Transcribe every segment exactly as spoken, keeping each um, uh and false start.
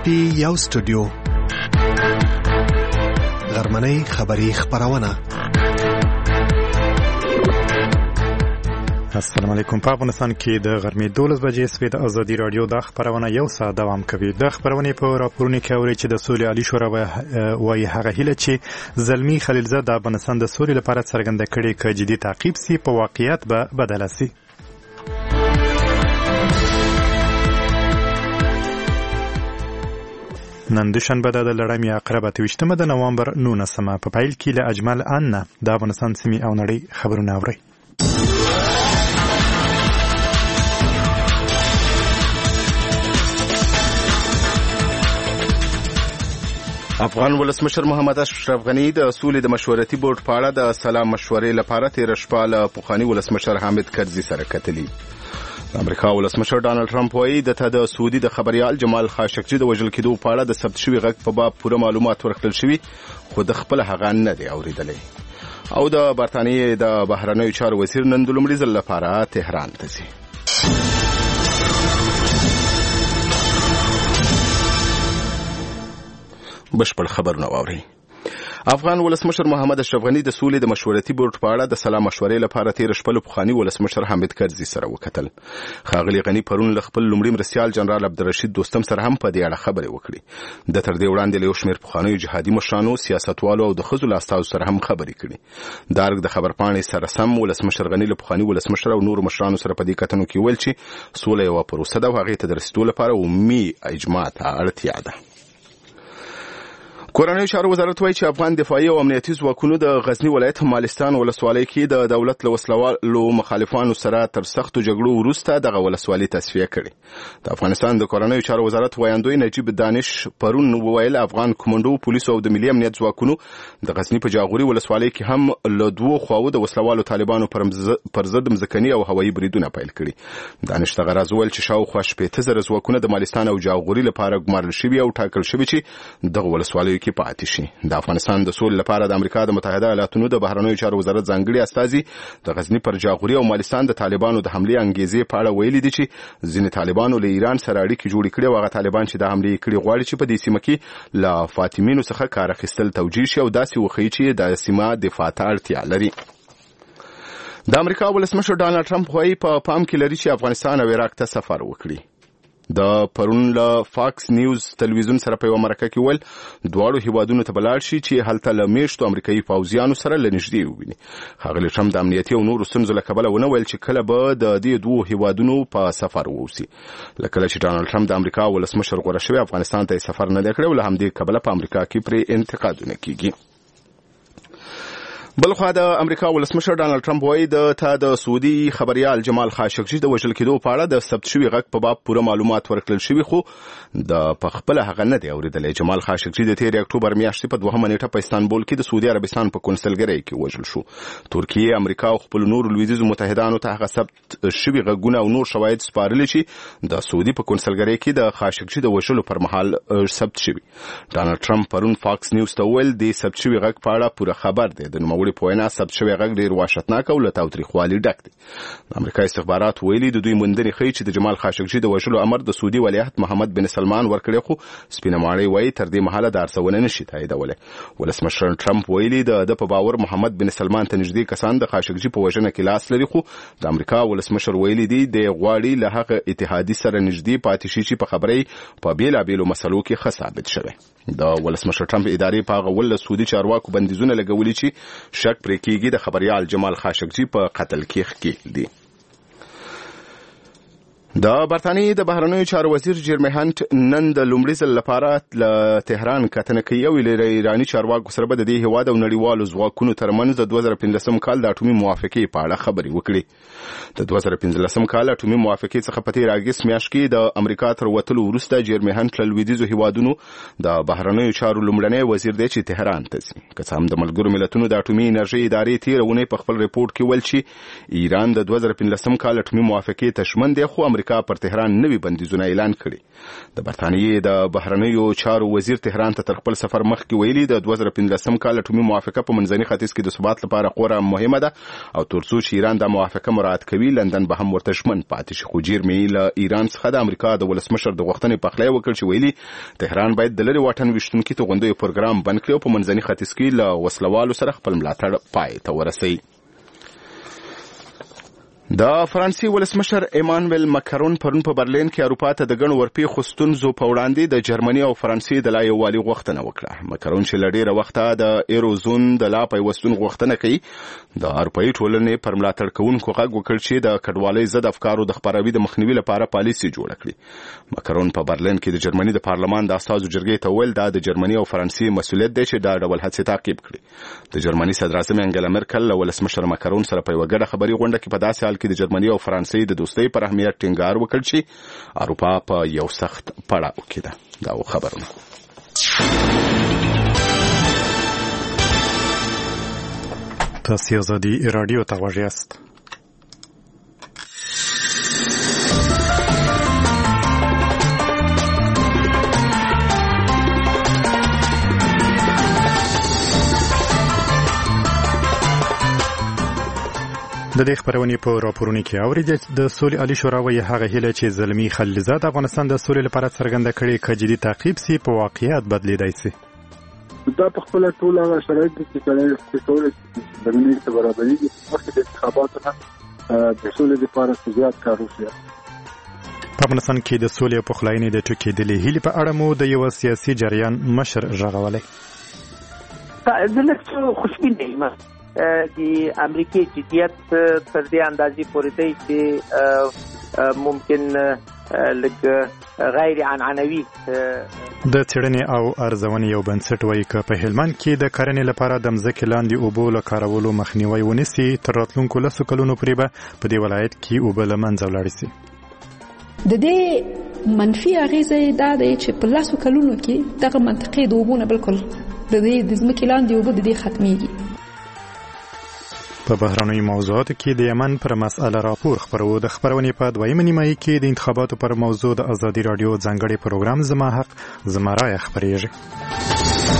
پی یو سټوډیو غرمنۍ خبری خبرونه. السلام علیکم. په افغانستان کې د غرمې دولس بجې سوي د ازادي رادیو د خبرونه یو ساعت دوام کوي. د خبرونه په راپورونو کې اوري چې د سولې عالی شورا وايي هغه هیله چې زلمی خلیلزاد د افغانستان د سولې لپاره څرګنده کړي چې جدي تعقیب سي په واقعیت به بدل سي. نن دوشنبه د لړمې عقربه تویشتمه د نوامبر نولسمه په پیل کې له اجمل ان د افغانستان سیمې او نړۍ خبرونه اوري. افغان ولسمشر محمد اشرف غنی د سولې د مشورتي بورډ په اړه د سلام مشورې لپاره تیر شپه له پخواني ولسمشر حامد کرزي سره کتلي. د امریکا ولسمشر ډانلډ ټرمپ وایي د ته د سعودي د خبريال جمال خاشقجي د وژل کېدو په اړه د ثبت شوي غږ په باب پوره معلومات ورکړل شوي، خو د خپل هغه نه دی اورېدلی. او د برتانیې د بهرنیو چارو وزیر نن د لومړي ځل لپاره تهران ته ځي. بشپړ خبرونه واورئ. افغان ولسمشر محمد اشرف غنی د سولې د مشورتي بورډ په اړه د سلام مشورې لپاره تیر شپه له پخواني ولسمشر حامد کرزي سره وکتل. ښاغلي غنی پرون له خپل لومړي مرستیال جنرال عبدالرشید دوستم سره هم په دې اړه خبرې وکړې. د تر دې وړاندې له یو شمېر پخوانیو جهادي مشرانو، سیاستوالو او د ښځو له استازو سره هم خبرې کړې. د ارګ د خبرپاڼې سره سم ولسمشر غنی له پخواني ولسمشر او نورو مشرانو سره په دې کتنو کې ویل چې سوله یوه پروسه ده او هغې ته د رسېدو لپاره عمومي اجماع ته اړتیا ده. کورنیو چارو وزارت وایي چې افغان دفاعي او امنیتي ځواکونو د غزنی ولایت مالستان ولسوالۍ کې د دولت له وسلوالو مخالفانو سره تر سختو جګړو وروسته دغه ولسوالۍ تصفیه کړې. د افغانستان د کورنیو چارو وزارت وایندوی نجیب دانش پرون وویل افغان کمانډو، پولیسو او د ملي امنیت ځواکونو د غزنی په جاغوري ولسوالۍ کې هم له دوو خواو د وسلوالو طالبانو پر ضد مځکني او هوایي بریدونه پیل کړي. دانش دغه راز وویل چې شاوخوا شپېته زره ځواکونه د مالستان او جاغوري لپاره ګمارل شوي او ټاکل شوي چې دغه ولسوالیو کې پاتې شي. د افغانستان د سولې لپاره د امریکا د متحده ایالاتونو د بهرنیو چارو وزارت ځانګړي استازي د غزنی پر جاغوري او مالستان د طالبانو د حملې انګیزې په اړه ویلي دي چې ځینې طالبانو له ایران سره اړیکې جوړې کړې او هغه طالبان چې د حملې کړې غواړي چې په دې سیمه کې له فاطمینو څخه کار اخیستل توجیه شي او داسې وښیي چې د سیمه دفاع ته اړتیا لري. د امریکا ولسمشر ډانلډ ټرمپ وایي په پام کې لري چې افغانستان او عراق ته سفر وکړي. د پرون له فاکس نیوز تلویزیون سره په یوه مرکه کې ویل دواړو هیوادونو ته به لاړ شي چې هلته له میشتو امریکایي پوځیانو سره له نږدې وویني. ښاغلي ټرمپ د امنیتي او نورو ستونزو له کبله ونه ویل چې کله به د دې دوو هیوادونو په سفر واوسي. له کله چې ډانلډ ټرمپ د امریکا ولسمشر غوره شوی افغانستان ته سفر نه دی کړی او له همدې کبله په امریکا کې پرې انتقادونه کیږي. بلخوا د امریکا ولسمشر ډانلډ ټرمپ وایي د ته د سعودي خبريال جمال خاشقجي د وژل کېدو په اړه د ثبت شوي غږ په باب پوره معلومات ورکړل شوي، خو د پخپله هغه نه دی اورېدلی. جمال خاشقجي د تېرې اکتوبر میاشتې په دوهمه نیټه په استانبول کې د سعودي عربستان په کنسلګرۍ کې وژل شو. ترکیې، امریکا او خپلو نورو لویدیځو متحدانو ته هغه ثبت شوي غږونه او نور شواهد سپارلي چې د سعودي په کنسلګرۍ کې د خاشقجي د وژلو پر مهال ثبت شوي. ډانلډ ټرمپ پرون فاکس نیوز ته وویل د ثبت شوي غږ په اړه پوره خبر دی. د نوموړي په وینا ثبت شوی غږ ډېر وحشتناک او له تاوتریخوالي ډک دی. د امریکا استخبارات ویلي د دوی موندنې ښیي چې د جمال خاشقجي د وژلو امر د سعودي ولیعهد محمد بن سلمان ورکړی، خو سپینه ماڼۍ وایي تر دې مهاله دا ارزونه نشي تاییدولی. ولسمشر ټرمپ ویلي د ده په باور محمد بن سلمان ته نږدې کسان د خاشقجي په وژنه کې لاس لري، خو د امریکا ولسمشر ویلي دی د غواړي له هغه اتحادي سره نږدې پاتې شي چې په خبرې په بېلابېلو مسلو کې ښه ثابت شوی. د ولسمشر ټرمپ ادارې په هغه ول له سعودي چارواکو بندیزونه لګولي چې شک پرې کېږي د خبريال جمال خاشقجي په قتل کې ښکېل دي. د برتانیې د بهرنیو چارو وزیر جیرمی هانټ نن د لومړي ځل لپاره له تهران کتنه کوي او له ایراني چارواکو سره به د دې هېواد او نړیوالو ځواکونو ترمنځ د دوه زره پنځلسم کال د اټومي موافقې په اړه خبرې وکړي. د دوه زره پنځلسم کال اټومي موافقې څخه په تېر اګست میاشت کې د امریکا تر وتلو وروسته جیرمی هانټ له لویدیځو هېوادونو د بهرنیو چارو لومړنی وزیر دی چې تهران ته ځي. که څه هم د ملګرو ملتونو د اټومي انرژۍ ادارې تېره اونۍ په خپل ریپورټ کې ویل چې ایران د دوه زره پنځلسم کال اټومي موافقې ته ژمن دی، خو امریکا امریکا پر تهران نوي بندیزونه اعلان کړي. د برتانیې د بهرنیو چارو وزیر تهران ته تر خپل سفر مخکې ویلي د دوه زره پنځلسم کال اټومي موافقه په منځني ختیځ کې د ثبات لپاره خورا مهمه ده او ترڅو چې ایران د موافقه مراعات کوي لندن به هم ورته ژمن پاتې شي. خو جیرمي له ایران څخه د امریکا د ولسمشر د غوښتنې پخلی وکړ چې ویلي تهران باید د لرې واټن ویشتونکي توغندیو پروګرام بند کړي او په منځني ختیځ کې له وسلوالو سره خپل ملاتړ پای ته ورسوي. د فرانسې ولسمشر ایمانویل ماکرون پرون په برلین کې اروپا ته د ګڼو ورپېښو ستونزو په وړاندې د جرمني او فرانسې د لا یووالي غوښتنه وکړه. ماکرون چې له ډېره وخته د ایروزون د لا پیوستون غوښتنه کوي د اروپایي ټولنې پر ملاتړ کوونکو غږ وکړ چې د کډوالۍ ضد افکارو د خپراوي د مخنیوي لپاره پالیسي جوړه کړي. ماکرون په برلین کې د جرمني د پارلمان د استازو جرګې ته ویل دا د جرمني او فرانسې مسؤلیت دی چې دا ډول هڅې تعقیب کړي. د جرمني صدر اعظم انګلا مرکل له ولسمشر ماکرون سره په یوه ګډه خبري غونډه کې په داسې حال کې د جرمني او فرانسې د دوستۍ پر اهمیت ټینګار وکړ چې اروپا په یو سخت پړاو کې ده. دا و خبرونه. تاسو آزادي رادیو ته غوږ یاست. د دې خبرونې په راپورونو کې اورېدل د سولې عالی شورا وایي هغه هیله چې زلمی خلیلزاد افغانستان د سولې لپاره څرګنده کړي چې جدي تعقیب سي په واقعیت بدلیدای سي. دا په خپل ټول هغه شرایط چې کله ټول زمینه ته برابرېږي مخکې د انتخاباتو نه د سولې لپاره زیات کار وشي. په افغانستان کې د سولې او پخلاینې د ټکېدلې هیلې په اړه مو د یو سیاسي جریان مشر ژغورلی. زه لږ څه خوشبین یم د امریکای جدیت تر دې اندازې پورې دی چې ممکن لږ غیر عنعنوي د څېړنې او ارزونې یو بنسټ وایي که په هلمند کې د کرنې لپاره د مځکې لاندې اوبو له کارولو مخنیوی ونیسي تر راتلونکو لسو کلونو پورې به په دې ولایت کې اوبه له منځه ولاړې سي. د دې منفي اغیزه دا دی چې په لسو کلونو کې دغه منطقې د اوبو نه بالکل د دې د ځمکې لاندې اوبه د دې ختمېږي. په بهرنیو موضوعاتو کې د یمن پر مسأله راپور خبرو. د خبرونې په دویمه نیمایي کې د انتخاباتو پر موضوع د ازادي رادیو ځانګړي پروګرام زما حق زما رایه خبرېږي.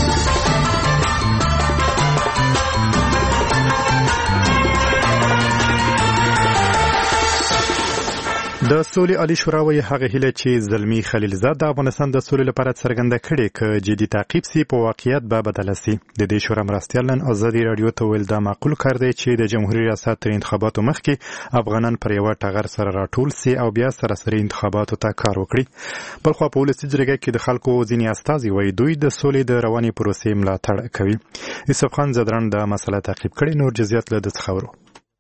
د سولې عالی شورا وایي هغه هیله چې زلمی خلیلزاد د افغانستان د سولې لپاره څرګنده کړي چې جدي تعقیب سي په واقعیت به بدله سي. د دې شورا مرستیال نن ازادي رادیو ته ویل دا معقول کار دی چې د جمهوریت ریاست تر انتخاباتو مخکې افغانان پر یو ټغر سره راټول سي او بیا سراسري انتخاباتو ته کار وکړي. بلخوا په ولسي جرګه کې د خلکو ځینې استازي وایي دوی د سولې د روانې پروسې ملاتړ کوي. یوسف خان زدران د مسله تعقیب کړي. نور جزئیات له دې خبرو.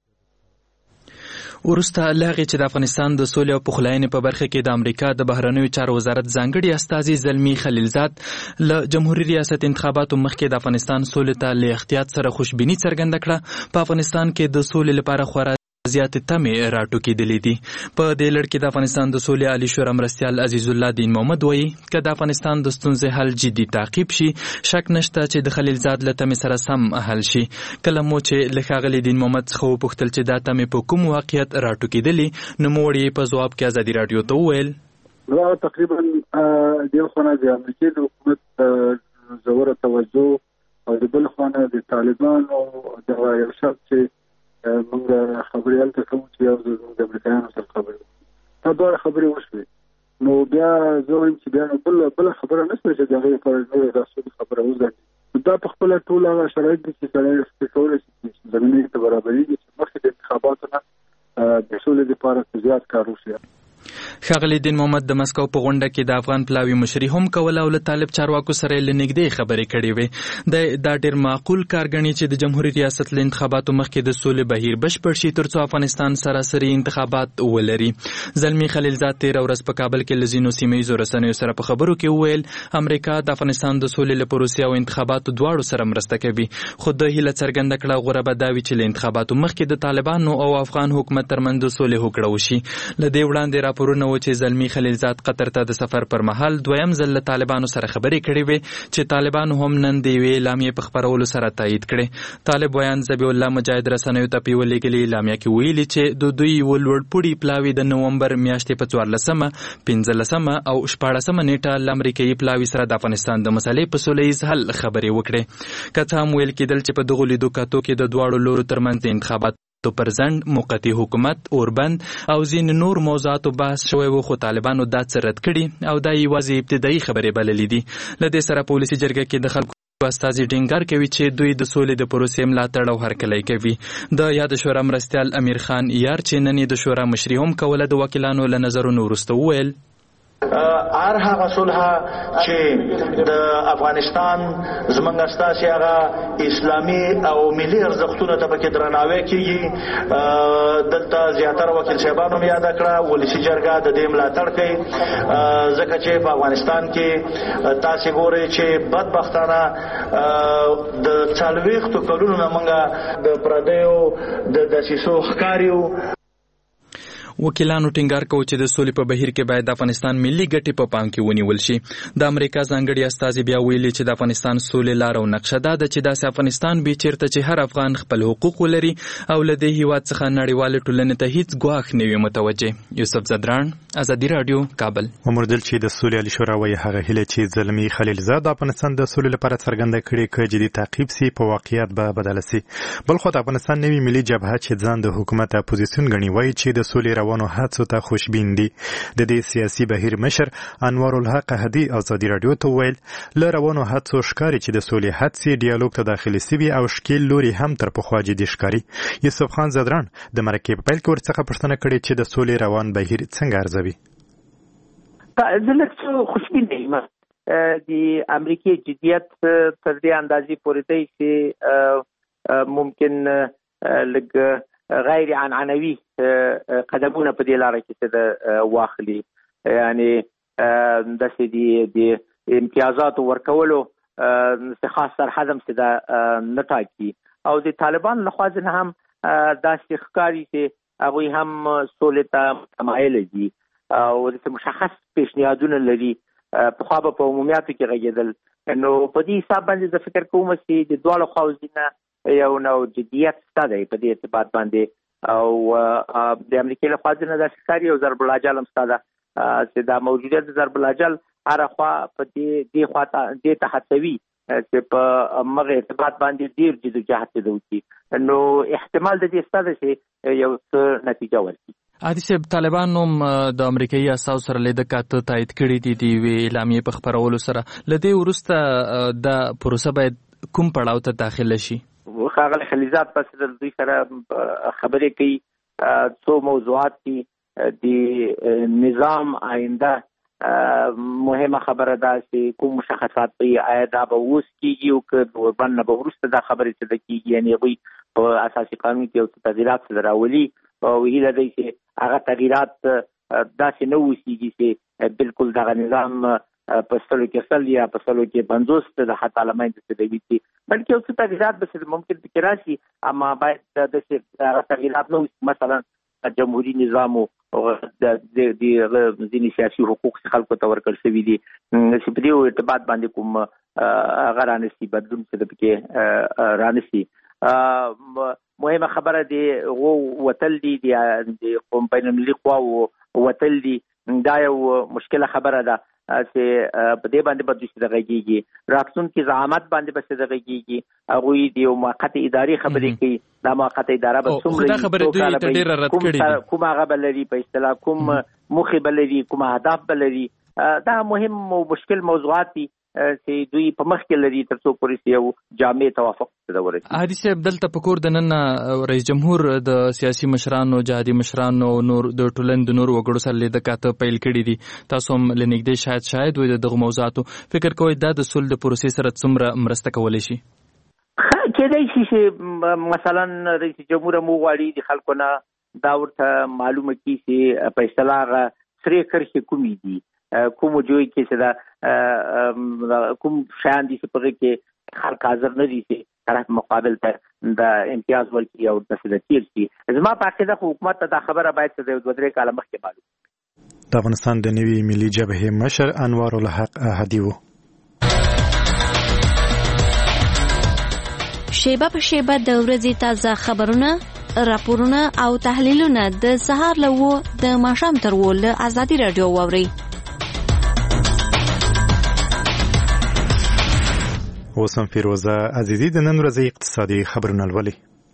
ورسته لاغي چې د افغانستان د سولې او پخلاینې په برخه کې د امریکا د بهرنیو چارو وزارت ځانګړي استازي زلمی خلیلزاد له جمهوریت ریاست انتخاباتو مخکې د افغانستان سولې ته له احتیاط سره خوشبیني څرګنده کړه. په افغانستان کې د سولې لپاره خورا زیاتې تمې راټوکېدلې دي. په دې لړ کې د افغانستان د سولې عالی شورا مرستیال عزیز الله دین محمد وایي که د افغانستان د ستونزې حل جدي تعقیب شي شک نشته چې د خلیلزاد له تمې سره سم حل شي. کله مو چې له ښاغلي دین محمد څخه وپوښتل چې دا تمې په کوم واقعیت راټوکېدلې نو موږ په ځواب کې ازادي رادیو ته وویل دا تقریبا د خونه د امریکای د حکومت زوره توجه او د بل خونه د طالبانو د یو شخص چې موږ خبرې هلته کوم چې یو د امریکایانو سره خبرې دا دواړه خبرې وشوې نو بیا زه وایم چې بیا بل بله خبره نشته چې د هغې لپاره نورې داسې خبره وزګي. دا په خپله ټول هغه شرایط دي چې سړی کولی شي چې زمینې ته برابرېږي چې مخکې د انتخاباتو نه د سولې لپاره زیات کار وشي. ښاغلي دین محمد د مسکو په غونډه کې د افغان پلاوي مشري هم کوله او له طالب چارواکو سره له نږدې خبرې کړې وې. دا ډېر معقول کار ګڼي چې د جمهوریت ریاست له انتخاباتو مخکې د سولې بهیر بشپړ شي ترڅو افغانستان سراسري انتخابات ولري. زلمی خلیلزاد تېره ورځ په کابل کې له ځینو سیمه ییزو رسنیو سره په خبرو کې وویل امریکا د افغانستان د سولې له پروسې او انتخاباتو دواړو سره مرسته کوي. خو د هیله څرګنده کړه غوره به دا وي چې له انتخاباتو مخکې د طالبانو او افغان حکومت ترمنځ د سولې هوکړه وشي. له دې وړاندې راپورونه و و چې زلمی خلیلزاد قطر ته د سفر پر مهال دویم ځل له طالبانو سره خبرې کړې وې چې طالبانو هم نن د یوې اعلامیې په خپرولو سره تایید کړې. طالب ویان ذبیح الله مجاهد رسنیو ته په یوه لیږلې اعلامیه کې ویلي چې د دوی یوه لوړپوړي پلاوي د نومبر میاشتې په څوارلسمه، پنځلسمه او شپاړسمه نیټه له امریکایي پلاوي سره د افغانستان د مسلې په سوله ییز حل خبرې وکړې. که څه هم ویل کېدل چې په دغو لیدو کتو کې د دواړو لورو ترمنځ د انتخاباتو پر ځنډ، موقتي حکومت، اوربند او ځینې نور موضوعاتو بحث شوی و، خو طالبانو دا څه رد کړي او دا یوازې ابتدایي خبرې بللې دي. له دې سره په ولسي جرګه کې د خلکو استازي ټینګار کوي چې دوی د سولې د پروسې ملاتړ او هرکلی کوي. د یاد شورا مرستیال امیر خان یار چې نن د شورا مشري هم کوله د وکیلانو له نظرونو وروسته وویل هر هغه صلح چې د افغانستان زمونږ ستاسې هغه اسلامي او ملي ارزښتونو ته پکې درناوی کېږي. دلته زیاتره وکیل صاحبانو مې یاده کړه، ولسي جرګه د دې ملاتړ کوي، ځکه چې په افغانستان کې تاسې ګورئ چې بدبختانه د څلوېښتو کلونو نه موږ د پردیو د دسیسو ښکار یو. وکیلانو ټینګار کوي چې د سولې په بهیر کې باید د افغانستان ملي ګټې په پام کې ونیول شي. د امریکا ځانګړي استازي بیا ویلي چې د افغانستان سولې لار او نقشه دا ده چې داسې افغانستان وي چیرته چې هر افغان خپل حقوق ولري او له دې هیواد څخه نړیوالې ټولنې ته هیڅ ګواښ نه وي متوجه. یوسف زدران، ازادي راډیو، کابل. ومردل چې د سولې عالی شورا وایي هغه هیله چې زلمی خلیلزاد د افغانستان د سولې لپاره څرګنده کړې که جدي تعقیب سي په واقعیت به بدله سي. بل خو د افغانستان نوي ملي جبهه چې ځان د حکومت اپوزیسیون ګڼي وایي چې د سولې روانو هڅو ته خوشبین دي. د دې سیاسي بهیر مشر انوار الحق هدي ازادي راډیو ته ویل له روانو هڅو ښکاري چې د سولې هڅې ډیالوګ ته داخلي سوي او شکیل لوري هم تر پخوا جدي ښکاري. یوسف خان زدران د مرکې په پیل کې ورڅخه پوښتنه کړې چې د سولې روان بهیر څنګه ارزوي. زه لږ څه خوشبین یم. د امریکې جدیت تر دې اندازې پورې دی چې ممکن لږ غیر عنعنوي قدمونه په دې لاره کې څه د واخلي، یعنی داسې د امتیازاتو ورکولو څه خاص سرحد هم څه د نه ټاکي او د طالبان لخوا ځینې هم داسې ښکاري چې هغوی هم سولې ته مایل دي او داسې مشخص پیشنهادونه لري. پخوا به په عمومیاتو کې غږېدل، نو په دې حساب باندې زه فکر کوم چې د دواړو خواوو نه یو نو جدیت شته دی په دې ارتباط باندې او د امریکې له خوا ځینې داسې ښکاري او ضرب العجل هم شته ده چې دا موجودیت د ضرب العجل هره خوا په دې دې خوا ته دې ته هڅوي چې په مغه ارتباط باندې ډېر جدوجهد وکړي، نو احتمال د دې شته ده چې یو څه نتیجه ورکړي. عادي صاحب، طالبانو د امریکایي اساسو سره لیده کاته تایید کړي دي د یوې اعلامیې په خپرولو سره. له دې وروسته دا پروسه باید کوم پړاو ته داخله شي؟ ښاغلی خلیلزاد پس د دوی سره خبرې کوي، څو موضوعات دي. د نظام آینده مهمه خبره ده چې کوم مشخصات وي، آیا دا به اوس کېږي او که د اوربند نه به وروسته دا خبرې څه ده کېږي، یعنې هغوی په اساسي قانون کې یو څه تغییرات سره راولي او هیله دی چې هغه تغییرات داسې نه اوسېږي چې بالکل دغه نظام په سلو کې سل یا په سلو کې پنځوس د حتی له منځه تلوي شي، بلکې یو څه تغییرات به ممکن پکې راشي، اما باید داسې هغه تغییرات نه اوسي. مثلا جمهوري نظام او د ځینې سیاسي حقوق خلکو ته ورکړل شوي دي چې په دې ارتباط باندې کوم هغه رانسي بدلون څه پکې رانسي. مهمه خبره دی وتل دي د قوم بین المللي قواو وتل دي، دا یو مشکله خبره ده چې په دې باندې به دوی څه غږېږي، راتلونکي زعامت باندې به څه غږېږي. هغوی د یو موقتې ادارې خبرې کوي، دا موقته اداره به څومره کوم هغه به لري، په اصطلاح کوم موخې به لري، کوم اهداف به لري. دا مهم او مشکل موضوعات دي چې دوی په مخ کې لري تر څو پورې یو جامع توافق ته ورسېږي. هادي صاحب، دلته په کور د نن رئیس جمهور د سیاسي مشرانو، جهادي مشرانو، نور د ټولنې د نورو وګړو سره لیده کاته پیل کړي دي. تاسو هم له نږدې شاید شاید وي د دغو موضوعاتو فکر کوئ دا د سولې د پروسې سره څومره مرسته کولی شي؟ کېدای شي چې مثلا رئیس جمهور مو غواړي د خلکو نه دا ورته معلومه کړي چې په اصطلاح هغه سرې کرښې کومې دي، کوم جوی کې چې دا کوم شیان دي چې په هغې کې خلک حاضر نه دي چې طرف مقابل ته د امتیاز ورکړي او داسې د تیر شي. زما په عقیده خو حکومت ته دا خبره باید چې د یو دوه درې کاله مخکې معلوم. د افغانستان د نوي ملي جبهې مشر انوار الحق احدي و. شیبه په شیبه د ورځې تازه خبرونه، راپورونه او تحلیلونه د سهار له و د ماښام تر و له ازادي راډیو واورئ. اوس هم فیروزه عزیزي د نن ورځې اقتصادي خبرونه لولي.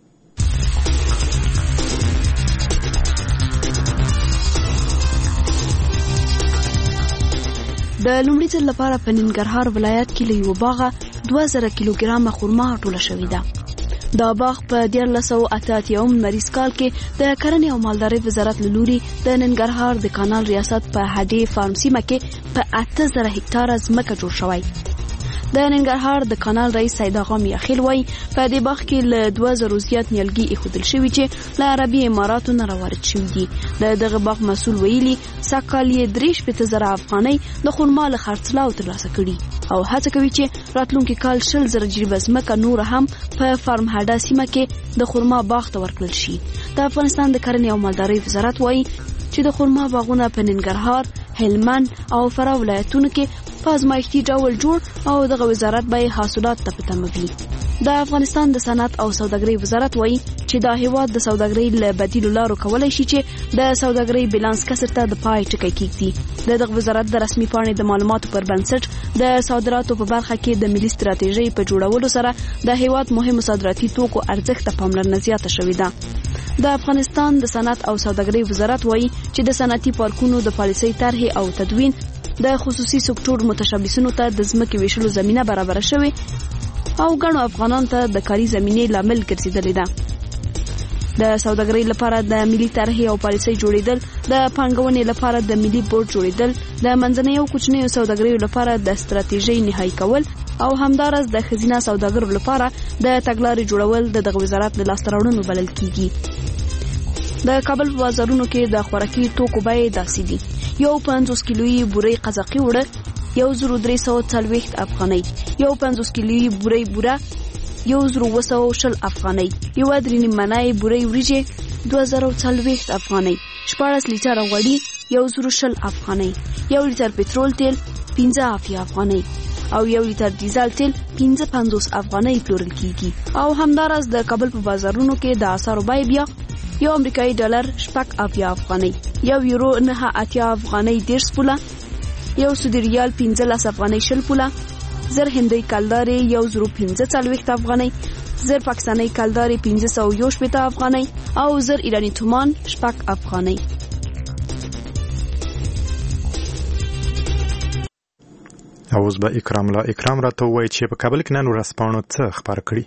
د لومړي ځل لپاره په ننګرهار ولایت کې له یو باغه دوه زره کیلوګرامه خرما ټوله شوې ده. دا باغ په دیارلس سوه اته اتیاوم لمریز کال کې د کرنې او مالدارۍ وزارت له لوري د ننګرهار د کانال ریاست په هډې فارم سیمه کې په اته زره هکتاره ځمکه جوړ شوی. د ننګرهار د کانال رئیس سید اغا میاخیل وایي په دې باغ کې له دوه زرو زیات نیالګي ایښودل شوي چې له عربي اماراتو نه راوارد شوي دي. د دغه باغ مسؤل ویلي سږکال یې درې شپېته زره افغانۍ د خرما له خرڅلاو ترلاسه کړي او هڅه کوي چې راتلونکي کال شل زره جریبه ځمکه نور هم په فارم هډه سیمه کې د خرما باغ ته ورکړل شي. د افغانستان د کرنې او مالدارۍ وزارت وایي چې د خرما باغونه په ننګرهار، هلمند او فراه ولایتونو کې په ازمایښتي ډول جوړ او دغه وزارت به حاصلات ته په تمه وي. د افغانستان د صنعت او سوداګرۍ وزارت وایي چې دا هیواد د سوداګرۍ له بدیلو لارو کولای شي چې د سوداګرۍ بیلانس کسر ته د پای ټکی کېږدي. د دغه وزارت د رسمي پاڼې د معلوماتو پر بنسټ د صادراتو په برخه کې د ملي ستراتیژۍ په جوړولو سره د هیواد مهمو صادراتي توکو ارزښت ته پاملرنه زیاته شوې ده. د افغانستان د صنعت او سوداګرۍ وزارت وایي چې د صنعتي پارکونو د پالیسۍ طرحې او تدوین د خصوصي سکتور متشبثینو ته د ځمکې ویشلو زمینه برابره شوې او ګڼو افغانانو ته د کاري زمینې لامل ګرځېدلې ده. د سوداګرۍ لپاره د ملي طرحې او پالیسۍ جوړېدل، د پانګونې لپاره د ملي بورډ جوړېدل، د منځنیو او کوچنیو سوداګریو لپاره د ستراتیژۍ نهایی کول او همدارس د ښځینه سوداګرو لپاره د تګلارې جوړول د دغه وزارت د لاسته راوړنو بلل کیږي. د کابل په بازارونو کې د خوراکي توکو بیې داسې دي: یو پنځوس کیلویي بورۍ قزاقي وړه یو زرو درې سوه څلوېښت افغانۍ، یو پنځوس کیلویي بورۍ بوره یو زرو اووه سوه شل افغانۍ، یوه درې نیم منۍ بورۍ وریجې دوه زره څلوېښت افغانۍ، شپاړس لیټره غوړي یو زرو شل افغانۍ، یو لیټر پټرول تیل پنځه افیا افغانۍ او یو لیټر ډیزل تیل پنځه پنځوس افغانۍ پلورل کیږي. او همدارس د کابل په بازارونو کې د اسعارو بیې بیا یو امریکایي ډالر شپږ افیا افغانۍ، یو یورو نهه اتیا افغانۍ دېرش پوله، یو سعودي ریال پنځلس افغانۍ شل پوله، زر هندۍ کلدارې یو زرو پنځه څلوېښت افغانۍ، زر پاکستانۍ کلدارې پنځه سوه یو شپېته افغانۍ او زر ایراني تومان شپږ افغانۍ. اوس به اکرام لا اکرام راته ووایي چې په کابل کې نن ورځپاڼو څه خپاره کړي.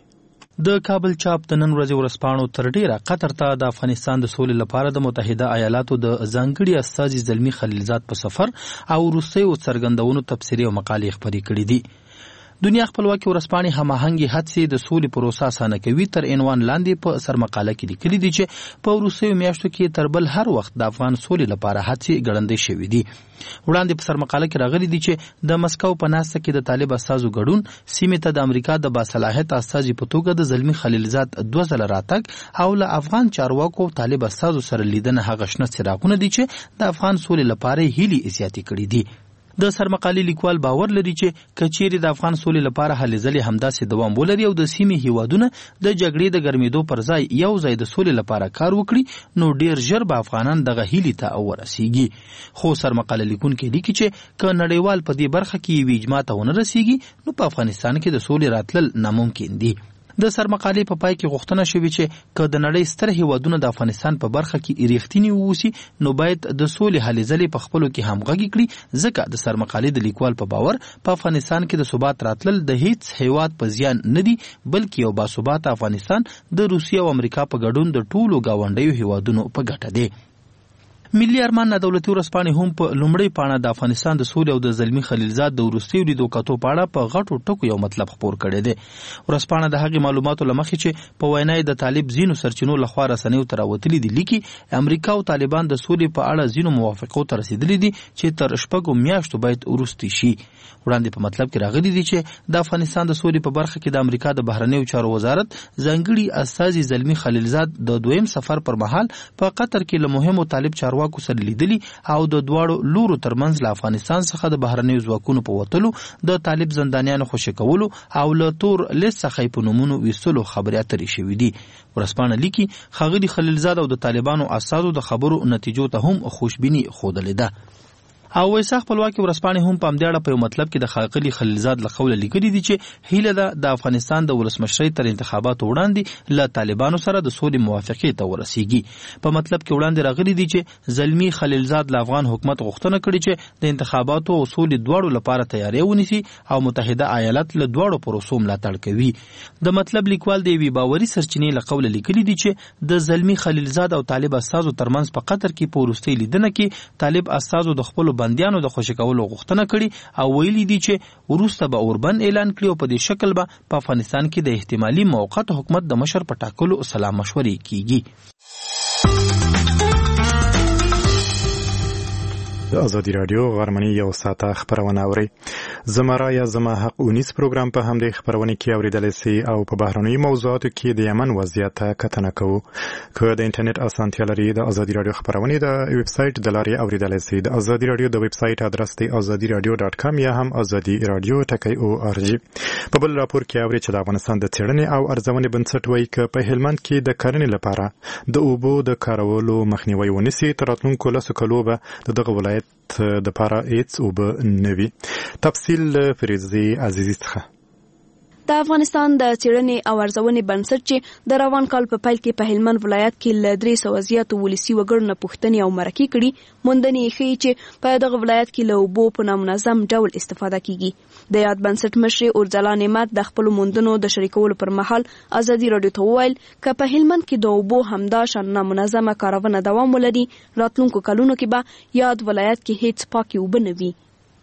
د کابل چاپ د نن ورځې ورځپاڼو تر ډیره قطر ته د افغانستان د سولې لپاره د متحده ایالاتو د ځانګړي استازي زلمي خلیلزاد په سفر او وروستیو څرګندونو تبصرې او مقالې خپرې کړي دي. دنیا خپلواکي ورځپاڼې هماهنګي هڅې د سولې پروسه اسانه کوي تر عنوان لاندې په سرمقاله کې لیکلي دي چې په وروستیو میاشتو کې تر بل هر وخت د افغان سولې لپاره هڅې ګړندۍ شوې دي. وړاندې په سرمقاله کې راغلي دي چې د مسکو په ناسته کې د طالب استازو ګډون سیمې ته د امریکا د باصلاحیت استازي په توګه د زلمي خلیلزاد دوه ځله راتګ او له افغان چارواکو طالب استازو سره لیدنه هغه شنه څراغونه دي چې د افغان سولې لپاره هیلې زیاتې کړي دي. د سرمقالې لیکوال باور لري چې کچېرې د افغان سولې لپاره هلې ځلې همداسې دوام ولري او د سیمې هیوادونه د جګړې د ګرمېدو پر ځای یو ځای د سولې لپاره کار وکړي نو ډیر ژر به افغانان دغه هیلې ته ورسیږي. خو سرمقاله لیکونکي لیکي چې که نړیوال په دې برخه کې یوې اجماع ته ونه رسیږي نو په افغانستان کې د سولې راتلل ناممکن دي. د سرمقالې په پای کې غوښتنه شوې چې که د نړۍ ستر هیوادونه د افغانستان په برخه کې ریښتیني واوسي نو باید د سولې هلې ځلې په خپلو کې همغږي کړي، ځکه د سرمقالې د لیکوال په باور په افغانستان کې د ثبات راتلل د هیڅ هیواد په زیان نه دي بلکې یو باثباته افغانستان د روسیې او امریکا په ګډون د ټولو ګاونډیو هیوادونو په ګټه دی. ملي ارمان دولتي ورځپاڼې هم په لومړۍ پاڼه د افغانستان د سولې او د زلمي خلیلزاد د وروستیو لیدو کتو په اړه په غټو ټکو یو مطلب خپور کړی دی. ورځپاڼه د هغې معلوماتو له مخې چې په وینا د طالب ځینو سرچینو لخوا رسنیو ته راوتلي دي لیکي امریکا او طالبان د سولې په اړه ځینو موافقو ته رسېدلي دي چې تر شپږو میاشتو باید وروستي شي. وړاندې په مطلب کې راغلي دي چې د افغانستان د سولې په برخه کې د امریکا د بهرنیو چارو وزارت ځانګړي استازي زلمي خلیلزاد د دویم سفر پر مهال په قطر کې له مهمو طالب چارو چارواکو سره لیدلي او د دواړو لورو ترمنځ له افغانستان څخه د بهرنیو ځواکونو په وتلو د طالب زندانیانو خوشي کولو او له تور لیست څخه په نومونو ویستلو خبرې اترې شوې دي. ورځپاڼه لیکي ښاغلي خلیلزاد او د طالبانو اساسو د خبرو نتیجو ته هم خوشبیني ښودلې ده. او ویسا خپلواکي ورځپاڼې هم په همدې اړه په یو مطلب کې د ښاغلي خلیلزاد له قوله لیکلي دي چې هیله ده د افغانستان د ولسمشرۍ تر انتخاباتو وړاندې له طالبانو سره د سولې موافقې ته ورسیږي. په مطلب کې وړاندې راغلي دي چې زلمي خلیلزاد له افغان حکومت غوښتنه کړې چې د انتخاباتو او سولې دواړو لپاره تیاری ونیسي او متحده ایالات له دواړو پروسو ملاتړ کوي. د مطلب لیکوال د یوې باوري سرچینې له قوله لیکلي دي چې د زلمي خلیلزاد او طالب استازو ترمنځ په قطر کې په وروستۍ لیدنه کې طالب استازو د خپلو بندیانو د خوشي کولو غوښتنه کړي او ویلي دي چې وروسته به اوربند اعلان کړي او په دې شکل به په افغانستان کې د احتمالي موقت حکومت د مشر په ټاکلو سلا مشورې کیږي. د ازادي رادیو غرمنۍ یو ساعته خبرونه اوري. زما را یا زما حق اونیس پروګرام په همدې خبرونه کې اوریدل سي او په بهرنیو موضوعاتو کې د یمن وضعیت کتنه کوو. که د انټرنیټ اسانتیا لري د ازادي رادیو خبرونه د ویب سټ د لارې اوریدل سي. د ازادي رادیو د ویب سټ ادرس دی ازادي رادیو ډاټ کام یا هم ازادي رادیو ټکی او ار جی. په بل راپور کې اوري چې د افغانستان د څېړنې او ارزونې بنسټ وایي چې په هلمند کې د کرنې لپاره د اوبو د کارولو مخنیوي ونیسي. تر راتلونکو لسو کلو به دغه ولایت د پاره ایتس او به نوي. تفصیل فریضي عزیزی څخه. د افغانستان د څېړنې او ارزونې بنسټ چې د روان کال په پیل کې په هلمند ولایت کې له درې سوه زیاتو ولسي وګړو نه پوښتنې او مرکې کړي، موندنې یې ښیي چې په دغه ولایت کې له اوبو په نامنظم ډول استفاده کیږي. د یاد بنسټ مشر اورځلا نعمت د خپلو موندنو د شریکولو پر مهال ازادي رادیو ته وویل که په هلمند کې د اوبو همداشان نامنظمه کارونه دوام ولري، راتلونکو کلونو کې به یاد ولایت کې هیڅ پاکې اوبه نه وي.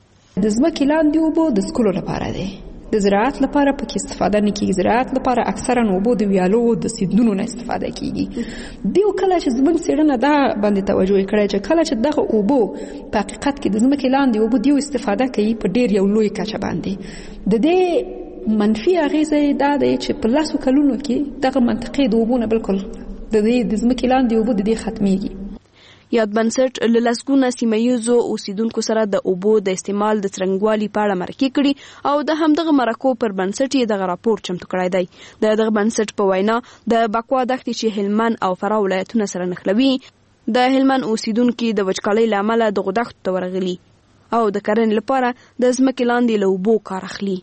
د ځمکې لاندې اوبو د څښلو لپاره دی، د زراعت لپاره پکې استفاده نه کیږي. زراعت لپاره اکثرا اوبو د ویالو د سیندونو نه استفاده کیږي. دیو کله چې زموږ څېړنه دا باندې توجه کړې چې کله چې دغه اوبو په حقیقت کې د ځمکې لاندې اوبو دیو استفاده کوي په ډیر یو لوی کچه باندې، د دې منفي اغیزه دا دی چې په لاسو کلونو کې دغه منطقې د اوبو نه بالکل د دې د ځمکې لاندې اوبو د دې ختميږي. یاد بنسټ له لسګونه سیمه‌ییزو اوسیدونکو سره د اوبو د استعمال د څرنګوالي په اړه مرکې کړي او د همدغه مرکو پر بنسټ یې دغه راپور چمتو کړی دی. د دغه بنسټ په وینا د بکوا دښتې چې هلمند او فراه ولایتونه سره نښلوي، د هلمند اوسیدونکي د وچکالۍ له امله دغو دښتو ته ورغلي او د کرنې لپاره د ځمکې لاندې له اوبو کار اخلي.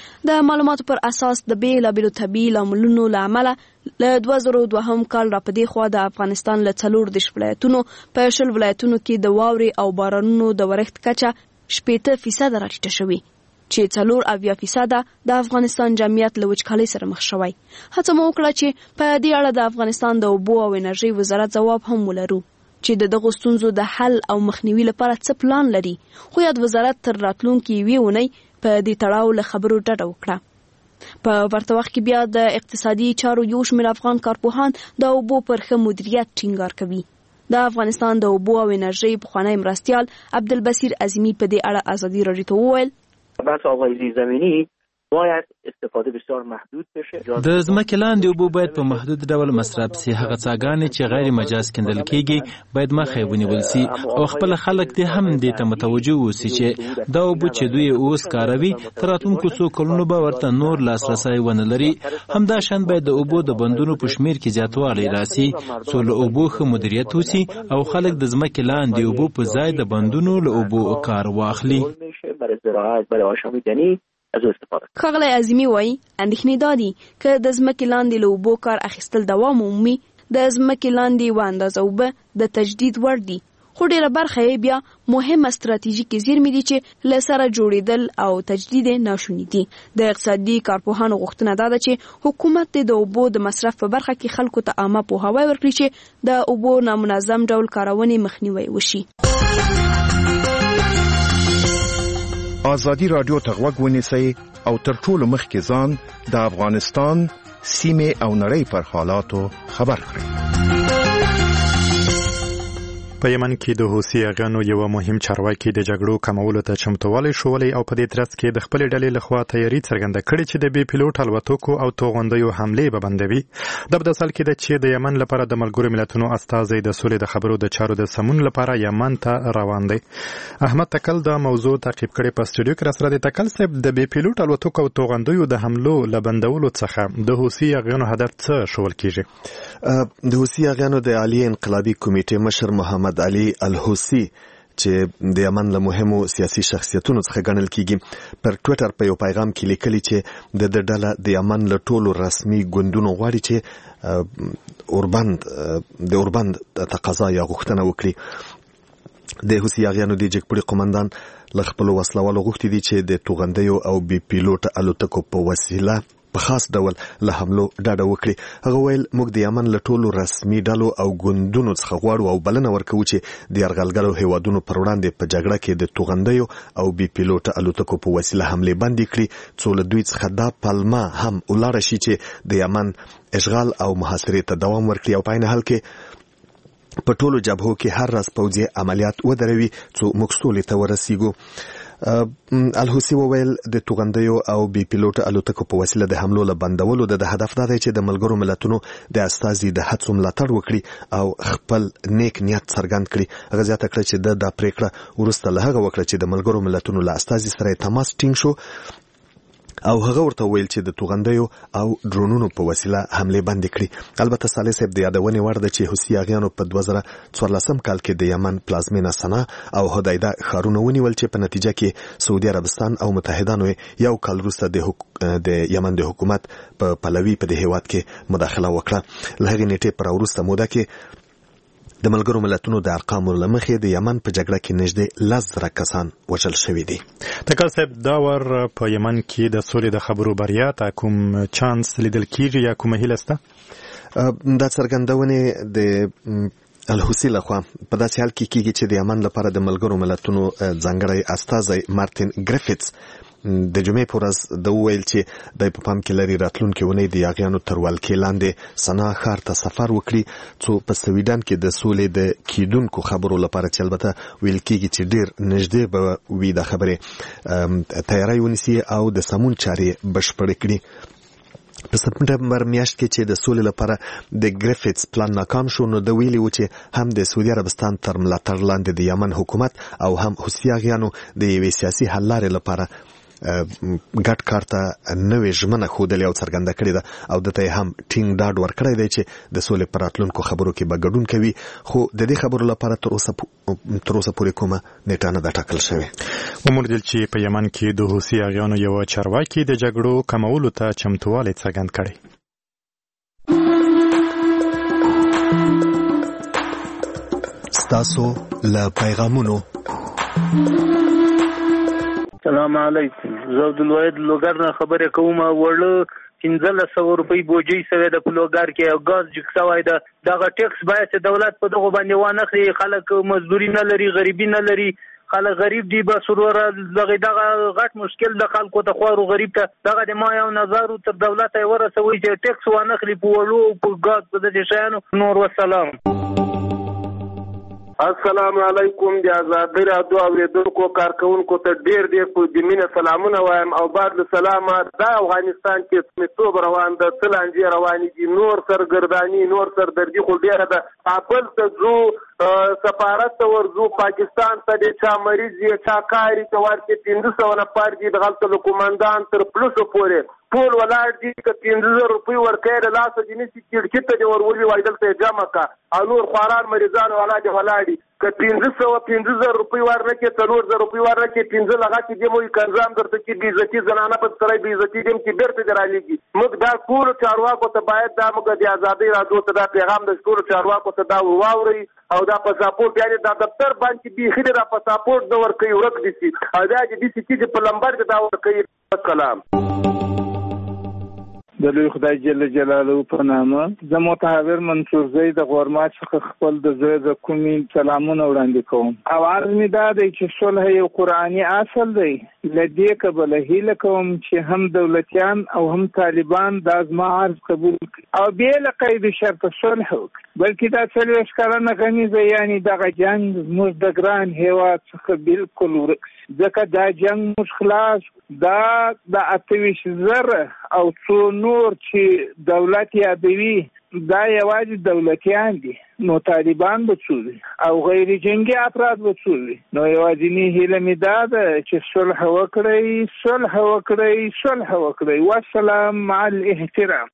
د معلوماتو پر اساس د بیلابیلو طبیعي لاملونو له امله له دوه زره دوهم کال را پدې خوا د افغانستان له څلور دېرش ولایتونو په شل ولایتونو کې د واورې او بارانونو د ورښت کچه شپېته فیصده راټیټه شوې چې څلور اویا فیصده د افغانستان جمعیت له وچکالۍ سره مخ شوی. هڅه مو وکړه چې په دې اړه د افغانستان د اوبو او انرژۍ وزارت ځواب هم ولرو چې د دغو ستونزو د حل او مخنیوي لپاره څه پلان لري، خو یاد وزارت تر راتلونکي یوې اونۍ په دې تړاو له خبرو ډډه وکړه. په ورته وخت کې بیا د اقتصادي چارو یو شمېر افغان کارپوهان د اوبو پر ښه مدیریت ټینګار کوي. د افغانستان د اوبو او انرژۍ پخوانی مرستیال عبدالبصیر عظیمی په دې اړه ازادي رادیو ته وویل بحث آبهای زیرزمینی باید استفاده بسیار محدود بشه. د ځمکې لاندې اوبو باید په محدود ډول مصرف سي. هغه څاګانې چې غیر مجاز کیندل کیږي باید مخه ونیول سي او خپل خلک دې هم دې ته متوجه وسی چې دا اوبو چې دوی اوس کاروي تر راتلونکو څو کلونو به ورته نور لاسرسی ونه لري. همدا شان باید د اوبو د بندونو په شمیر کې زیاتوالی راسي څو له اوبو ښه مدیریت وسی او خلک د ځمکې لاندې اوبو په ځای د بندونو له اوبو کار واخلي. برای زراعت، برای آشامیدنی از استفاده. ښاغلی عظیمی وایي اندېښنې دا دي که د ځمکې لاندې له اوبو کار اخیستل دوام ومومي، د ځمکې لاندې و اندازه اوبه د تجدید وړ دي، خو ډېره برخه یې بیا مهمه ستراتیژیکې زیرمې دي چې له سره جوړېدل او تجدید یې ناشوني دي. د اقتصادي کارپوهانو غوښتنه دا ده چې حکومت د اوبو د مصرف په برخه کې خلکو ته عامه پوهاوی ورکړي چې د اوبو نامنظم ډول کارونې مخنیوی وشي. ازادي رادیو ته غوږ ونیسئ او تر ټولو مخکې ځان د افغانستان سیمې او نړۍ پر حالاتو خبر کړئ. په یمن کې د حوثي اغیانو یو مهم چارواکي د جګړو کمولو ته چمتووالی ښوولی او په دې ترڅ کې د خپلې ډلې لخوا تیاري څرګنده کړې چې د بې پیلوټ الوتکو او توغندیو حملې به بندوي. دا په داسې حال کې ده چې د یمن لپاره د ملګرو ملتونو استازی د سولې د خبرو د چارو د سمون لپاره یمن ته روان دی. احمد تکل دا موضوع تعقیب کړي په سټوډیو کې راسره د تکل صاحب د بې پیلوټ الوتکو او توغندیو د حملو له بندولو څخه د حوثي اغیانو هدف څه ښوول کیږي؟ د حوثي اغیانو د عالی انقلابي کمیټې مشر محمد علي الحوثي چې د یمن له مهمو سیاسي شخصیتونو څخه ګڼل کیږي پر ټوئیټر په یو پیغام کې لیکلي چې د ډله د یمن له ټولو رسمي ګوندونو غواړي چې اوربند د اوربند تقاضا یا غوښتنه وکړي. د حوثي اغیانو د جګپوړي قومندان له خپلو وسلوالو غوښتي دي چې د توغندیو او بې پیلوټ الوتکو په وسیله په خاص ډول له حملو ډاډه وکړي. هغه ویل موږ د یمن له ټولو رسمي ډلو او ګوندونو څخه غواړو او بلنه ورکوو چې د یرغلګرو هیوادونو پر وړاندې په جګړه کې د توغندیو او بې پیلوټ الوتکو په وسیله حملې بندې کړي څو له دوی څخه دا پلمه هم ولاړه شي چې د یمن اشغال او محاصرې ته دوام ورکړي او په عین حال کې په ټولو جبهو کې هر ورځ پوځي عملیات ودروي څو موږ سولې ته ورسیږو. الحوثي وویل د توغندیو او بې پیلوټ الوتکو په وسیله د حملو له بندولو د هدف دا دی چې د ملګرو ملتونو د استازي د هڅو ملاتړ وکړي او خپل نیک نیت څرګند کړي. هغه زیاته کړه چې د دا پریکړه وروسته له هغه وکړه چې د ملګرو ملتونو له استازي سره تماس ټینګ شو او هغه ورته ویل چې د توغندیو او ډرونونو په وسیله حملې بندې کړي. البته صالح صاحب د یادونې وړ ده چې حوثي اغیانو په دوه زره څوارلسم کال کې د یمن پلازمینه سنا او هدایده ښارونه ونیول چې په نتیجه کې سعودي عربستان او متحدانو یو کال وروسته د حک... د یمن د حکومت په پلوي په دې هیواد کې مداخله وکړه. له هغې نیټې پر وروسته موده کې د ملګرو ملتونو د ارقامو له مخې د یمن په جګړه کې نږدې لس زره کسان وژل شوي دي. تکل صاحب دا ور په یمن کې د سولې د خبرو بریا ته کوم چانس لیدل کیږي یا کومه هیله شته؟ دا څرګندونې د الحوثي لخوا په داسې حال کې کیږي چې د یمن لپاره د ملګرو ملتونو ځانګړی استازی مارټین ګریفټس د جمعې په ورځ د وویل چې د په پام کې لري راتلونکې اونۍ د یاغیانو تر ولکې لاندې سنا ښار ته سفر وکړي څو په سویډن کې د سولې د کیدونکو خبرو لپاره چې البته ویل کېږي چې ډېر نږدې به وي دا خبرې تیاری ونیسي او د سمون چارې بشپړې کړي. په سپټمبر میاشت کې چې د سولې لپاره د ګریفټس پلان ناکام شو نو د ویلي و چې هم د سعودي عربستان تر ملاتړ لاندې د یمن حکومت او هم حوثي اغیانو د یوې سیاسي حل لارې لپاره ګډ کار ته نوې ژمنه ښودلې او څرګنده کړې ده او دته یې هم ټینګ ډاډ ورکړی دی چې د سولې په راتلونکو خبرو کې به ګډون کوي خو د دې خبرو لپاره تر اوسه تر اوسه پورې کومه نیټه نه ده ټاکل شوې. وموندل چې په یمن کې د حوثي اغیانو یو چارواکي د جګړو کمولو ته چمتووالی څرګند کړی. ستاسو له پیغامونو سلام علیکم. زه عبدالواحد لوګر نه خبرې کوم. وړه پنځلس سوه روپۍ بوجۍ سوی د په لوګر کې او ګاز جګ سوی ده. دغه ټیکس باید چې دولت په دغو باندې وانخلي. خلک مزدوري نه لري، غریبي نه لري، خلک غریب دي. بس وروره دغه دغه غټ مشکل د خلکو ته خوارو غریب ته دغه د ما یو نظر تر دولت یې ورسوي چې ټیکس وانخلي په وړو او په ګاز په دې شیانو. نور وسلام. السلام علیکم. د آزادۍ راډیو اوریدونکو کارکونکو ته ډیر ډیر په دمینه سلامونه وایم او بعد له سلامه دا افغانستان کې سمتوب روان ده، تلانجې روانې دي، نور سرګردانی نور سردردي خو ډیره ده. کابل ته ځو، سفارت ته ورځو، پاکستان ته د چا مریض یې چا کاري ته ورکې پنځه سوه نفر دي دغلته له کومندان تر پلوسو پورې ټول ولاړ دي. که پنځه زره روپۍ ورکوې له لاسه دې نیسي کړکي ته دې ورولي وایي دلته یې جمع کړه او نور خواران مریضان والا دې ولاړ دي. که پنځه سوه پنځه زره روپۍ ورنکړې، څلور زره روپۍ ورنکړې، پنځه لغتې دې مو کنظام درته کې بېعزتي زنانه په سړی بېعزتي دې چې بېرته دې رالېږي. موږ دا ټولو چارواکو ته باید دا موږ د آزادۍ راډیو ته دا پیغام د ټولو چارواکو ته دا واورئ او دا پاسپورټ یعنې دا دفتر باندې بیخي دې دا پاسپورټ نه ورکوي ورک دي سي او دا چې دې سي چې په لمبر کې دا ورکوي. سلام. د لوی خدای جل جلاله په نامه زه متحور منصور زئی د غورمات څخه خپل د زړه د کومي سلامونه وړاندې کوم. او عرض می دا دی چې صلح یو قرآني اصل دی. لدې کبله هیله کوم چې هم دولتیان او هم طالبان دا زما عرض قبول او بې له قید شرط صلح وکړي، بلکې دا څلوېښت کلنه غمیزه یعنی دغه جنګ زموږ د ګران هېواد څخه بالکل ورک شي، ځکه دا جنګ موږ خلاص دا د اته ویشت زره او څو نور چې دولت یادوي دا یوازې دولتیان دي، نو طالبان به څو دي او غیر جنگي افراد به څو دي. نو یوازینی هیله مې دا ده چې صلح وکړئ صلح وکړئ صلح وکړئ. والسلام مع الاحترام.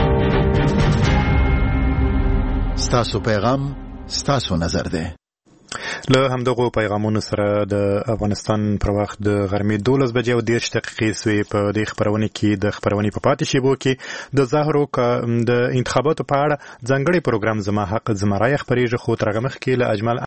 ستاسو پیغام ستاسو نظر ده. له همدغو پیغامونو سره د افغانستان پر وخت د غرمې دولس بجې او دېرش دقیقې سوې. په دې خپرونې کې د خپرونې په پاتې شیبو کې د ظاهرو د انتخاباتو په اړه ځانګړی پروګرام زما حق زما رایه خپرېږي، خو تر هغه مخکې له اجمل